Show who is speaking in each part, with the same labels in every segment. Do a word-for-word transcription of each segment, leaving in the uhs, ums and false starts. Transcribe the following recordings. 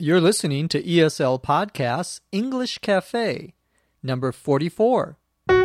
Speaker 1: You're listening to E S L Podcasts English Cafe, number forty-four.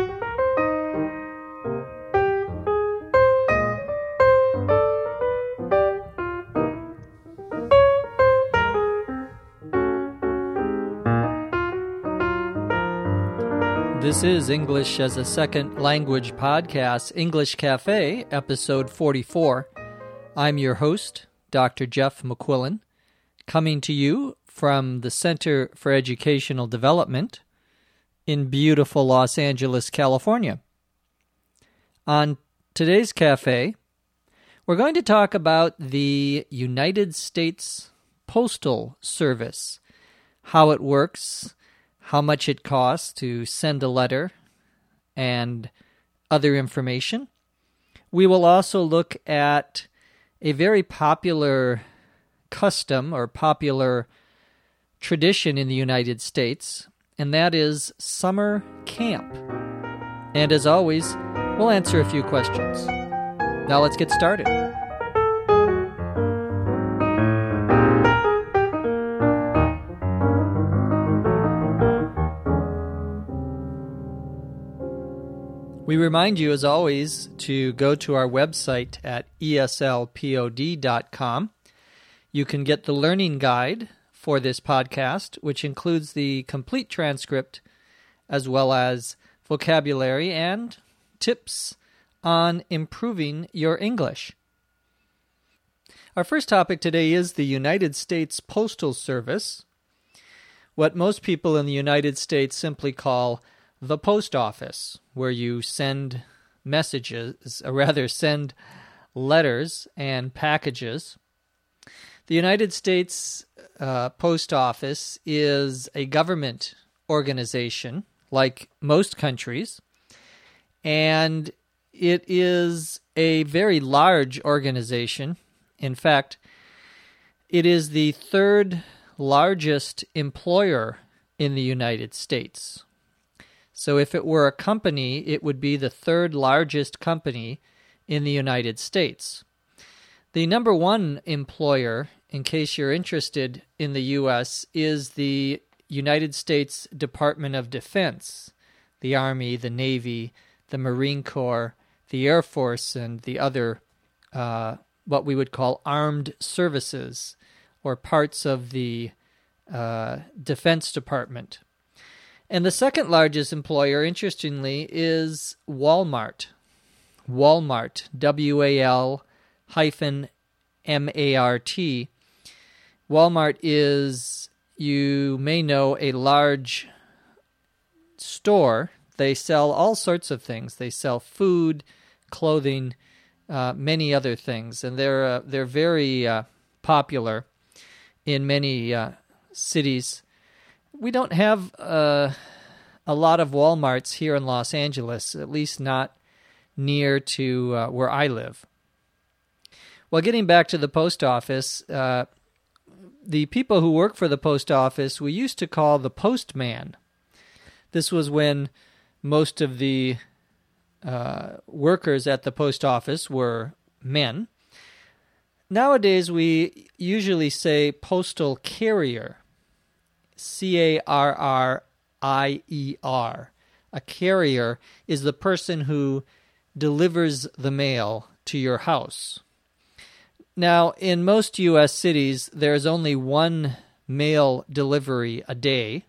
Speaker 1: This is English as a Second Language Podcast, English Cafe, episode forty-four. I'm your host, Doctor Jeff McQuillan, coming to you from the Center for Educational Development in beautiful Los Angeles, California. On today's cafe, we're going to talk about the United States Postal Service, how it works, how much it costs to send a letter, and other information. We will also look at a very popular custom or popular tradition in the United States, and that is summer camp. And as always, we'll answer a few questions. Now let's get started. We remind you, as always, to go to our website at E S L pod dot com. You can get the learning guide for this podcast, which includes the complete transcript as well as vocabulary and tips on improving your English. Our first topic today is the United States Postal Service, what most people in the United States simply call the post office, where you send messages, or rather send letters and packages. The United States uh, Post Office is a government organization, like most countries, and it is a very large organization. In fact, it is the third largest employer in the United States. So if it were a company, it would be the third largest company in the United States. The number one employer, in case you're interested in the U S, is the United States Department of Defense, the Army, the Navy, the Marine Corps, the Air Force, and the other, uh, what we would call armed services, or parts of the uh, Defense Department. And the second largest employer, interestingly, is Walmart. Walmart, W A L hyphen M A R T. Walmart is, you may know, a large store. They sell all sorts of things. They sell food, clothing, uh, many other things. And they're, uh, they're very uh, popular in many uh, cities. We don't have uh, a lot of Walmarts here in Los Angeles, at least not near to uh, where I live. Well, getting back to the post office, uh, the people who work for the post office we used to call the postman. This was when most of the uh, workers at the post office were men. Nowadays, we usually say postal carrier. C A R R I E R. A carrier is the person who delivers the mail to your house. Now, in most U S cities, there's only one mail delivery a day,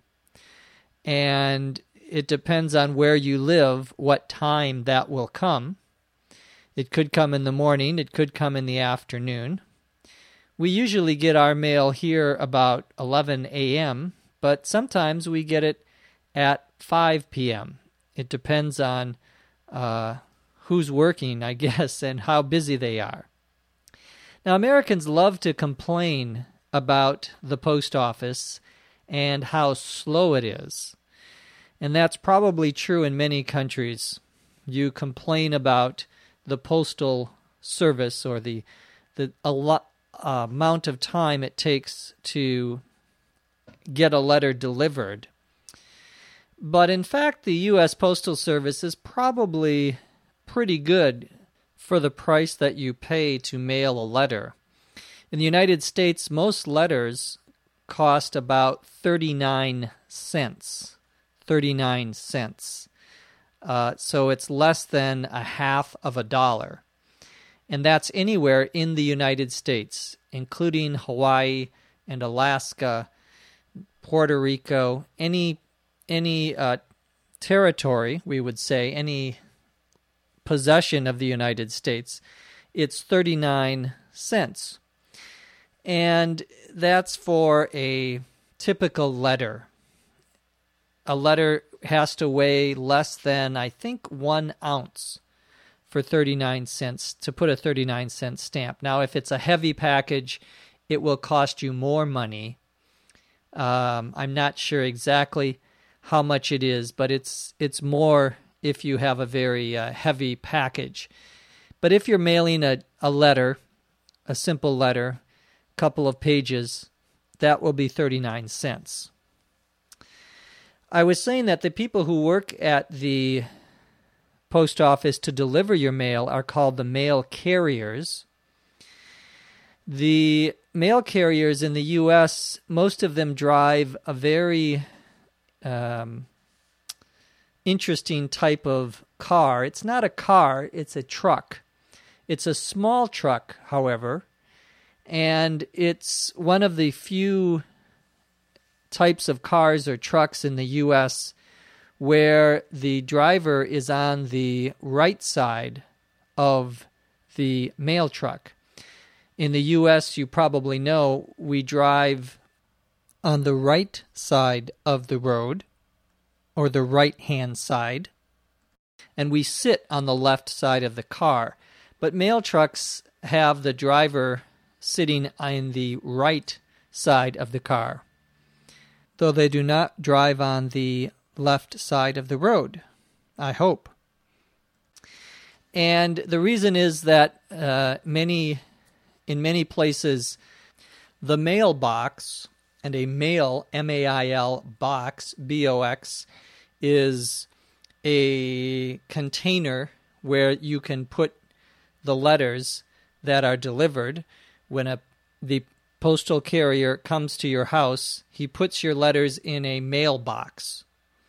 Speaker 1: and it depends on where you live what time that will come. It could come in the morning, it could come in the afternoon. We usually get our mail here about eleven a.m., but sometimes we get it at five p.m. It depends on uh, who's working, I guess, and how busy they are. Now, Americans love to complain about the post office and how slow it is. And that's probably true in many countries. You complain about the postal service or the the a lot, uh, amount of time it takes to get a letter delivered. But in fact, the U S Postal Service is probably pretty good for the price that you pay to mail a letter. In the United States, most letters cost about thirty-nine cents. thirty-nine cents. Uh, so it's less than a half of a dollar. And that's anywhere in the United States, including Hawaii and Alaska, Puerto Rico, any any uh, territory, we would say, any possession of the United States, it's thirty-nine cents. And that's for a typical letter. A letter has to weigh less than, I think, one ounce for thirty-nine cents to put a thirty-nine cent stamp. Now, if it's a heavy package, it will cost you more money. Um, I'm not sure exactly how much it is, but it's it's more if you have a very uh, heavy package. But if you're mailing a, a letter, a simple letter, a couple of pages, that will be thirty-nine cents. I was saying that the people who work at the post office to deliver your mail are called the mail carriers. The mail carriers in the U S, most of them drive a very um, interesting type of car. It's not a car, it's a truck. It's a small truck, however, and it's one of the few types of cars or trucks in the U S where the driver is on the right side of the mail truck. In the U S, you probably know, we drive on the right side of the road, or the right-hand side, and we sit on the left side of the car. But mail trucks have the driver sitting on the right side of the car, though they do not drive on the left side of the road, I hope. And the reason is that uh, many, in many places, the mailbox, and a mail, M A I L, box, B O X, is a container where you can put the letters that are delivered. When a the postal carrier comes to your house, he puts your letters in a mailbox.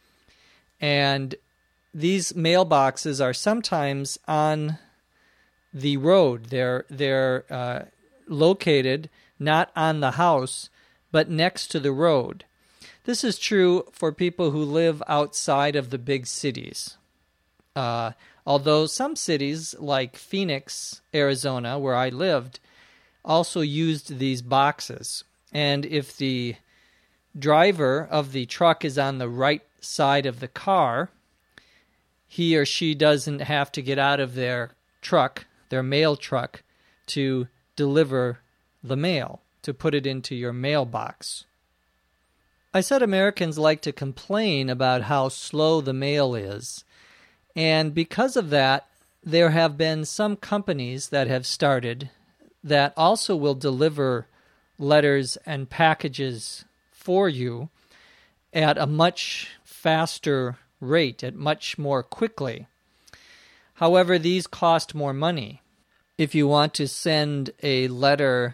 Speaker 1: And these mailboxes are sometimes on the road. They're they're uh, located not on the house, but next to the road. This is true for people who live outside of the big cities. Uh, although some cities, like Phoenix, Arizona, where I lived, also used these boxes. And if the driver of the truck is on the right side of the car, he or she doesn't have to get out of their truck, their mail truck, to deliver the mail, to put it into your mailbox. I said Americans like to complain about how slow the mail is, and because of that, there have been some companies that have started that also will deliver letters and packages for you at a much faster rate, at much more quickly. However, these cost more money. If you want to send a letter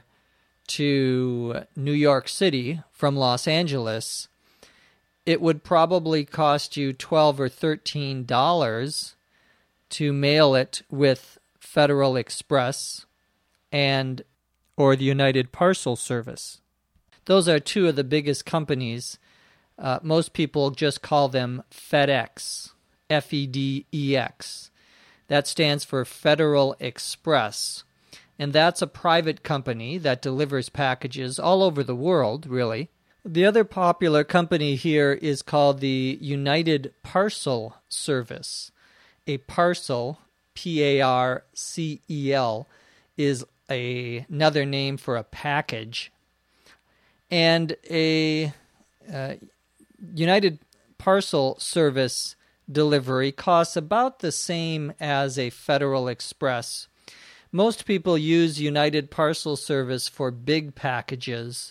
Speaker 1: to New York City from Los Angeles, it would probably cost you twelve or thirteen dollars to mail it with Federal Express and or the United Parcel Service. Those are two of the biggest companies. Uh, most people just call them FedEx, F E D E X. That stands for Federal Express. And that's a private company that delivers packages all over the world, really. The other popular company here is called the United Parcel Service. A parcel, P A R C E L, is a, another name for a package. And a uh, United Parcel Service delivery costs about the same as a Federal Express. Most people use United Parcel Service for big packages.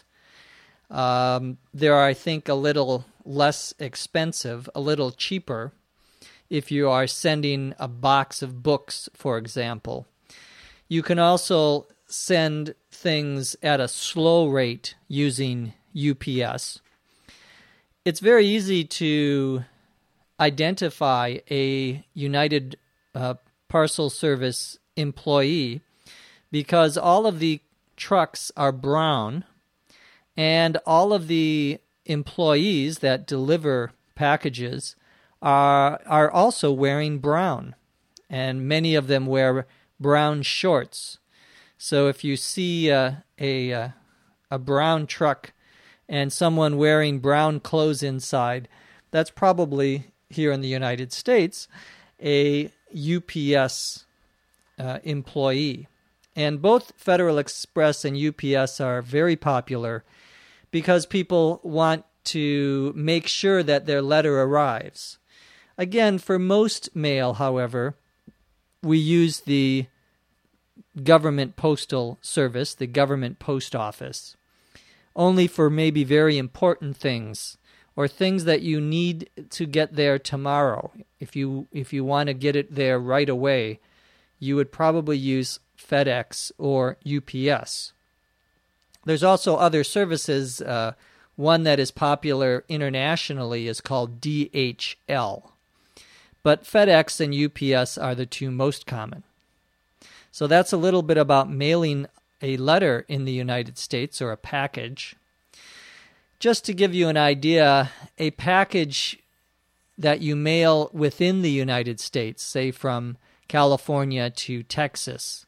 Speaker 1: Um, they're, I think, a little less expensive, a little cheaper, if you are sending a box of books, for example. You can also send things at a slow rate using U P S. It's very easy to identify a United uh, Parcel Service employee because all of the trucks are brown and all of the employees that deliver packages are are also wearing brown, and many of them wear brown shorts. So if you see uh, a uh, a brown truck and someone wearing brown clothes inside, that's probably, here in the United States, a U P S uh, employee. And both Federal Express and U P S are very popular because people want to make sure that their letter arrives. Again, for most mail, however, we use the government postal service, the government post office, only for maybe very important things or things that you need to get there tomorrow. If you if you want to get it there right away, you would probably use FedEx or U P S. There's also other services. Uh, one that is popular internationally is called D H L. But FedEx and U P S are the two most common. So that's a little bit about mailing a letter in the United States, or a package. Just to give you an idea, a package that you mail within the United States, say from California to Texas,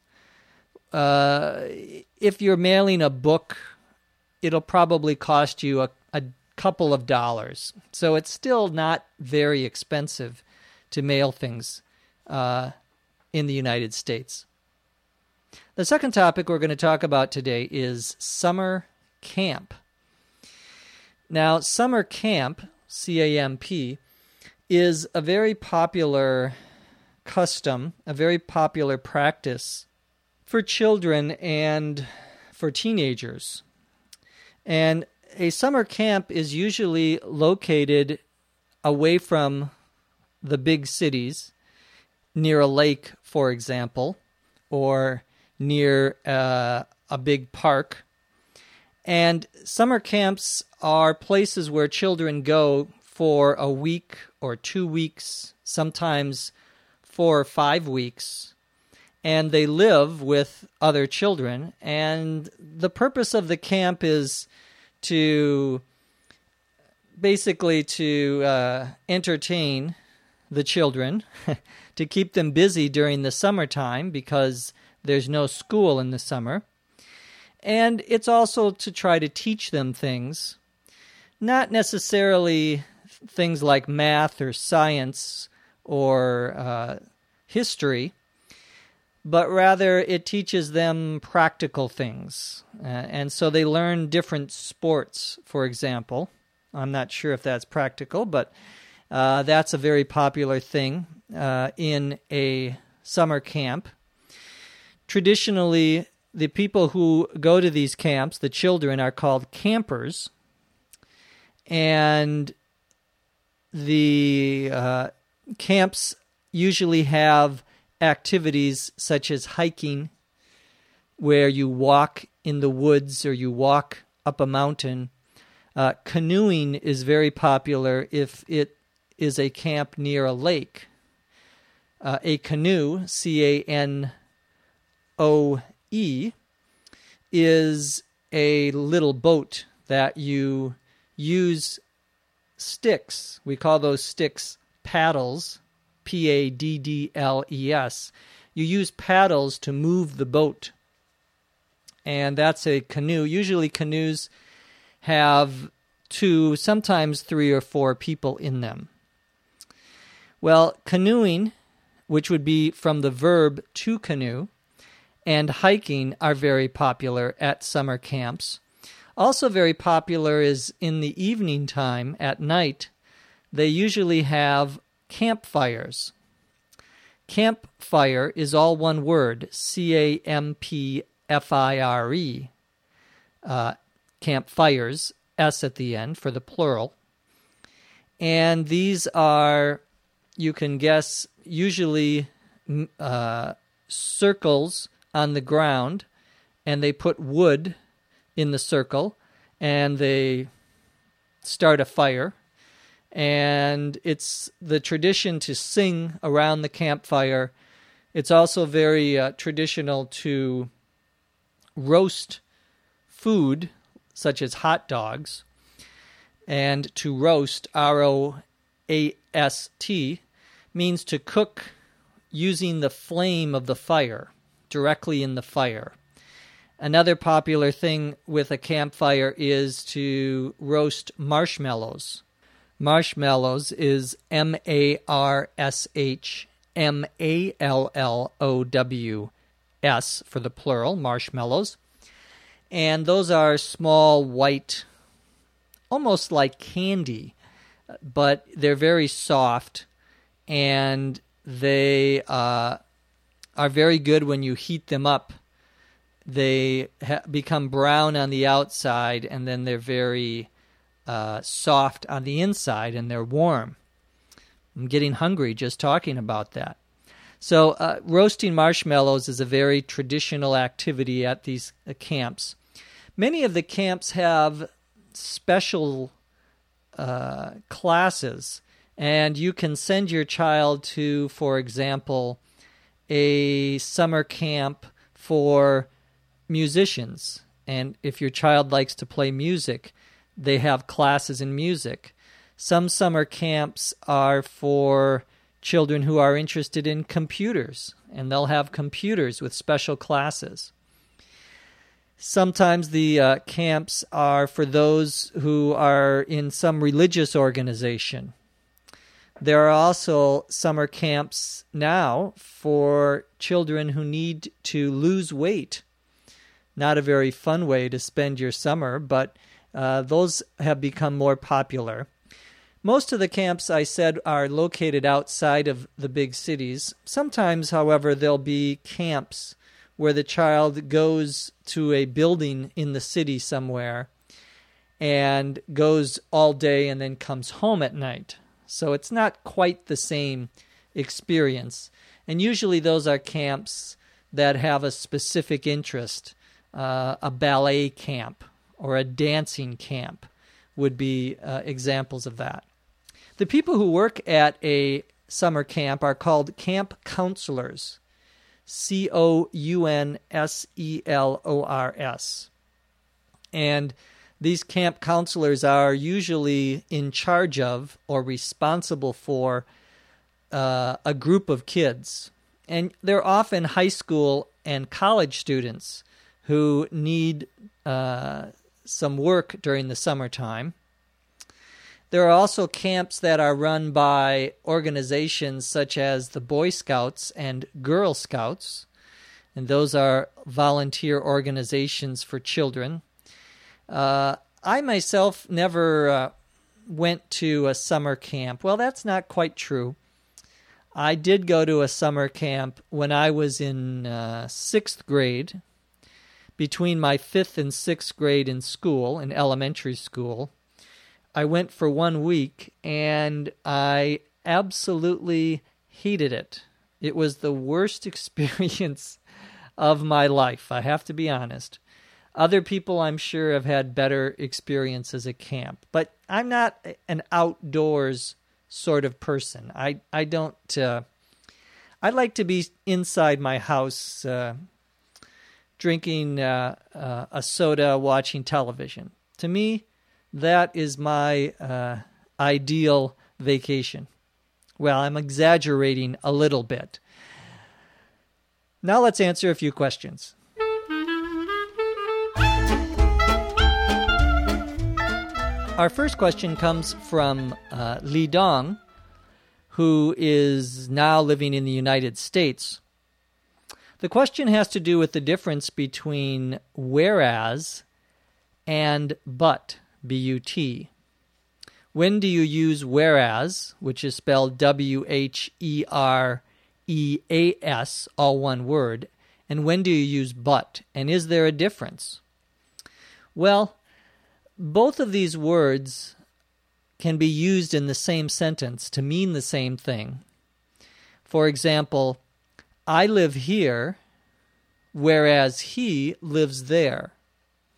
Speaker 1: uh, if you're mailing a book, it'll probably cost you a, a couple of dollars. So it's still not very expensive to mail things uh, in the United States. The second topic we're going to talk about today is summer camp. Now, summer camp, C A M P, is a very popular custom, a very popular practice for children and for teenagers. And a summer camp is usually located away from the big cities, near a lake, for example, or near uh, a big park. And summer camps are places where children go for a week or two weeks, sometimes four or five weeks, and they live with other children. And the purpose of the camp is to basically to uh, entertain the children, to keep them busy during the summertime because there's no school in the summer. And it's also to try to teach them things, not necessarily things like math or science or uh, history, but rather it teaches them practical things. Uh, and so they learn different sports, for example. I'm not sure if that's practical, but uh, that's a very popular thing uh, in a summer camp. Traditionally, the people who go to these camps, the children, are called campers. And the uh, camps usually have activities such as hiking, where you walk in the woods or you walk up a mountain. Uh, canoeing is very popular if it is a camp near a lake. Uh, a canoe, C A N O E, is a little boat that you use sticks. We call those sticks paddles, P A D D L E S. You use paddles to move the boat. And that's a canoe. Usually canoes have two, sometimes three or four people in them. Well, canoeing, which would be from the verb to canoe, and hiking are very popular at summer camps. Also very popular is in the evening time, at night, they usually have campfires. Campfire is all one word, C A M P F I R E. Uh, campfires, S at the end for the plural. And these are, you can guess, usually uh, circles on the ground, and they put wood in the circle, and they start a fire. And it's the tradition to sing around the campfire. It's also very uh, traditional to roast food, such as hot dogs, and to roast, R O A S T, means to cook using the flame of the fire, directly in the fire. Another popular thing with a campfire is to roast marshmallows. Marshmallows is M A R S H M A L L O W S for the plural, marshmallows. And those are small white, almost like candy, but they're very soft, and they uh, are very good when you heat them up. They ha- become brown on the outside, and then they're very uh, soft on the inside, and they're warm. I'm getting hungry just talking about that. So uh, roasting marshmallows is a very traditional activity at these uh, camps. Many of the camps have special uh, classes, and you can send your child to, for example, a summer camp for musicians. And if your child likes to play music, they have classes in music. Some summer camps are for children who are interested in computers, and they'll have computers with special classes. Sometimes the uh, camps are for those who are in some religious organization. There are also summer camps now for children who need to lose weight. Not a very fun way to spend your summer, but uh, those have become more popular. Most of the camps, I said, are located outside of the big cities. Sometimes, however, there'll be camps where the child goes to a building in the city somewhere and goes all day and then comes home at night. So it's not quite the same experience. And usually those are camps that have a specific interest. Uh, a ballet camp or a dancing camp would be uh, examples of that. The people who work at a summer camp are called camp counselors. C O U N S E L O R S. And these camp counselors are usually in charge of or responsible for uh, a group of kids. And they're often high school and college students who need uh, some work during the summertime. There are also camps that are run by organizations such as the Boy Scouts and Girl Scouts, and those are volunteer organizations for children. Uh, I myself never uh, went to a summer camp. Well, that's not quite true. I did go to a summer camp when I was in uh, sixth grade, between my fifth and sixth grade in school, in elementary school. I went for one week, and I absolutely hated it. It was the worst experience of my life, I have to be honest. Other people, I'm sure, have had better experiences at camp, but I'm not an outdoors sort of person. I, I don't... Uh, I like to be inside my house, uh, drinking uh, uh, a soda, watching television. To me, that is my uh, ideal vacation. Well, I'm exaggerating a little bit. Now let's answer a few questions. Our first question comes from uh, Li Dong, who is now living in the United States. The question has to do with the difference between whereas and but, B U T. When do you use whereas, which is spelled W H E R E A S, all one word, and when do you use but, and is there a difference? Well, both of these words can be used in the same sentence to mean the same thing. For example, I live here, whereas he lives there.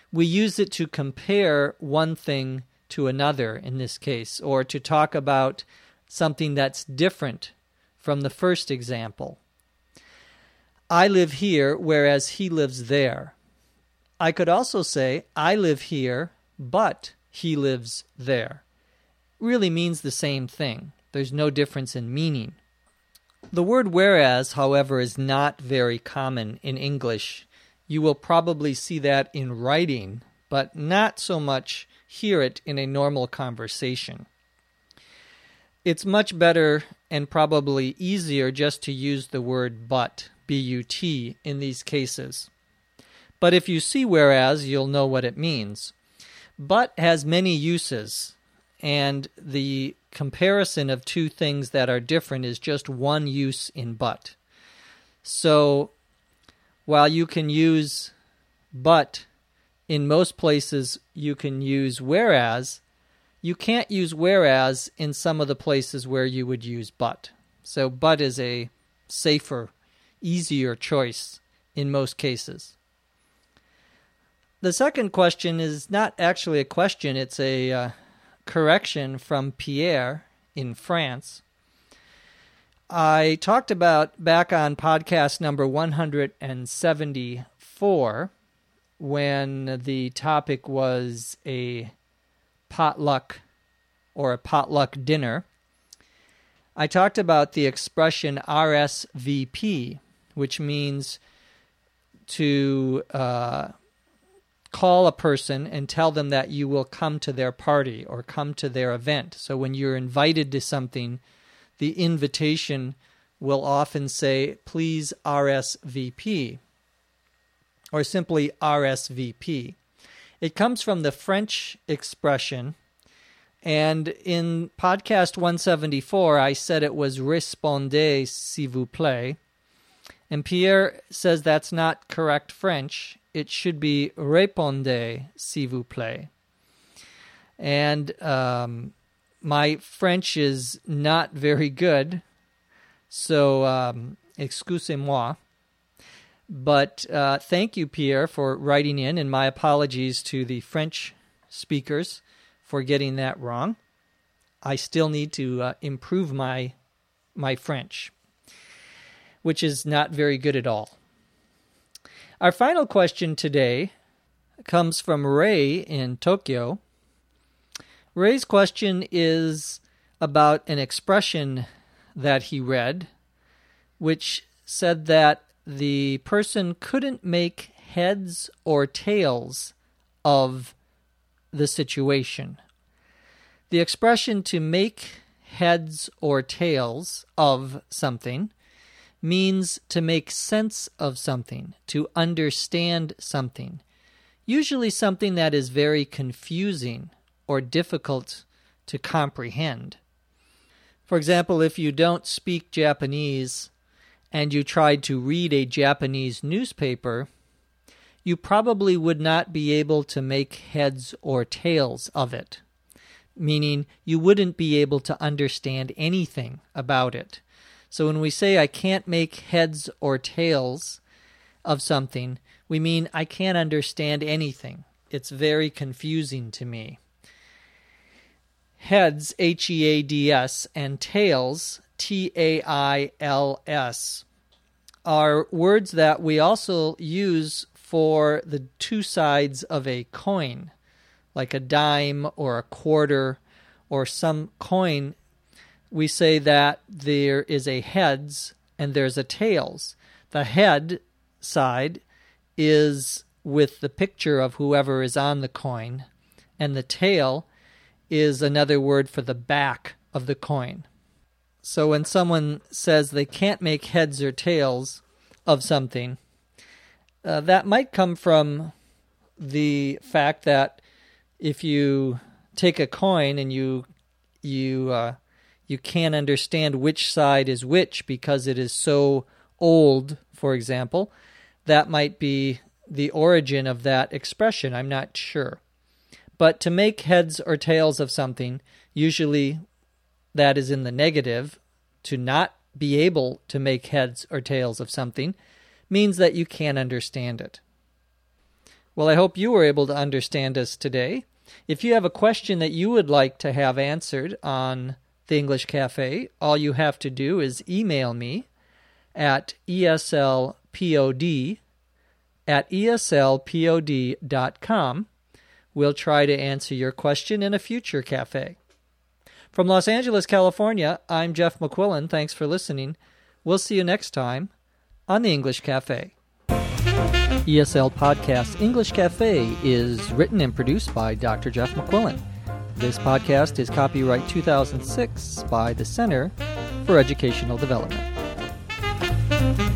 Speaker 1: We use it to compare one thing to another in this case, or to talk about something that's different from the first example. I live here, whereas he lives there. I could also say, I live here, but he lives there. Really means the same thing. There's no difference in meaning. The word whereas, however, is not very common in English. You will probably see that in writing, but not so much hear it in a normal conversation. It's much better and probably easier just to use the word but, B U T, in these cases. But if you see whereas, you'll know what it means. But has many uses, and the comparison of two things that are different is just one use in but. So, while you can use but in most places, you can use whereas, you can't use whereas in some of the places where you would use but. So but is a safer, easier choice in most cases. The second question is not actually a question, it's a uh, correction from Pierre in France. I talked about back on podcast number one hundred seventy-four when the topic was a potluck or a potluck dinner. I talked about the expression R S V P, which means to uh, call a person and tell them that you will come to their party or come to their event. So when you're invited to something, the invitation will often say, please R S V P, or simply R S V P. It comes from the French expression, and in podcast one seventy-four, I said it was répondez s'il vous plaît, and Pierre says that's not correct French. It should be répondez s'il vous plaît. And um, my French is not very good, so um, excusez-moi. But uh, thank you, Pierre, for writing in, and my apologies to the French speakers for getting that wrong. I still need to uh, improve my my French, which is not very good at all. Our final question today comes from Ray in Tokyo. Ray's question is about an expression that he read, which said that the person couldn't make heads or tails of the situation. The expression to make heads or tails of something means to make sense of something, to understand something, usually something that is very confusing or difficult to comprehend. For example, if you don't speak Japanese and you tried to read a Japanese newspaper, you probably would not be able to make heads or tails of it, meaning you wouldn't be able to understand anything about it. So when we say I can't make heads or tails of something, we mean I can't understand anything. It's very confusing to me. Heads, H E A D S, and tails, T A I L S, are words that we also use for the two sides of a coin, like a dime or a quarter or some coin. We say that there is a heads and there's a tails. The head side is with the picture of whoever is on the coin, and the tail is another word for the back of the coin. So when someone says they can't make heads or tails of something, uh, that might come from the fact that if you take a coin and you you uh, you can't understand which side is which because it is so old, for example, that might be the origin of that expression. I'm not sure. But to make heads or tails of something, usually that is in the negative. To not be able to make heads or tails of something means that you can't understand it. Well, I hope you were able to understand us today. If you have a question that you would like to have answered on the English Cafe, all you have to do is email me at eslpod at eslpod dot com. We'll try to answer your question in a future cafe. From Los Angeles, California, I'm Jeff McQuillan. Thanks for listening. We'll see you next time on the English Cafe. E S L Podcast English Cafe is written and produced by Doctor Jeff McQuillan. This podcast is copyright two thousand six by the Center for Educational Development.